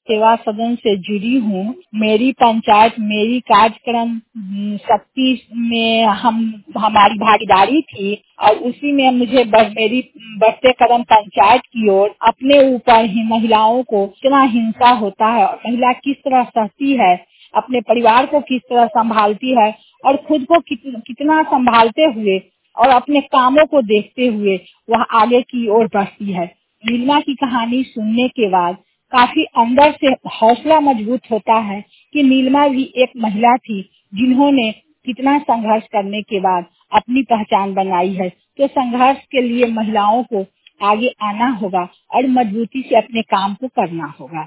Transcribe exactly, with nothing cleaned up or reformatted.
सेवा सदन से जुड़ी हूँ। मेरी पंचायत मेरी कार्यक्रम हम्म, शक्ति में हम हमारी भागीदारी थी और उसी में मुझे बढ़, मेरी बढ़ते कदम पंचायत की ओर अपने ऊपर ही महिलाओं को कितना हिंसा होता है और महिला किस तरह सहती है, अपने परिवार को किस तरह संभालती है और खुद को कित, कितना संभालते हुए और अपने कामों को देखते हुए वह आगे की ओर बढ़ती है। नीलिमा की कहानी सुनने के बाद काफी अंदर से हौसला मजबूत होता है कि नीलिमा भी एक महिला थी जिन्होंने कितना संघर्ष करने के बाद अपनी पहचान बनाई है। तो संघर्ष के लिए महिलाओं को आगे आना होगा और मजबूती से अपने काम को करना होगा।